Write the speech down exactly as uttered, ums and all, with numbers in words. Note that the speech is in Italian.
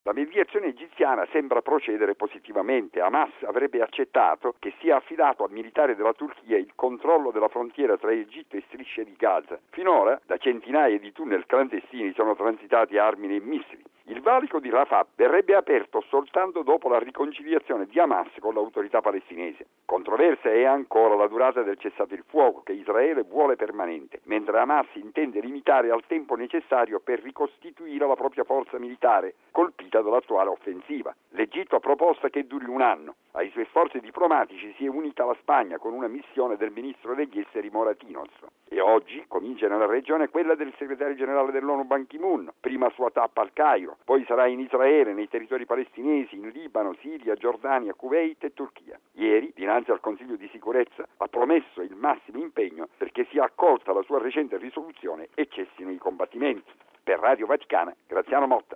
La mediazione egiziana sembra procedere positivamente. Hamas avrebbe accettato che sia affidato al militare della Turchia il controllo della frontiera tra Egitto e Striscia di Gaza. Finora, da centinaia di tunnel clandestini sono transitati armi e missili. Il valico di Rafah verrebbe aperto soltanto dopo la riconciliazione di Hamas con l'autorità palestinese. Controversa è ancora la durata del cessate il fuoco che Israele vuole permanente, mentre Hamas intende limitare al tempo necessario per ricostituire la propria forza militare, colpita dall'attuale offensiva. L'Egitto ha proposto che duri un anno. Ai suoi sforzi diplomatici si è unita la Spagna con una missione del ministro degli esteri Moratinos. E oggi comincia nella regione quella del segretario generale dell'ONU Ban Ki-moon, prima sua tappa al Cairo, poi sarà in Israele, nei territori palestinesi, in Libano, Siria, Giordania, Kuwait e Turchia. Ieri, dinanzi al Consiglio di sicurezza, ha promesso il massimo impegno perché sia accolta la sua recente risoluzione e cessino i combattimenti. Per Radio Vaticana, Graziano Motta.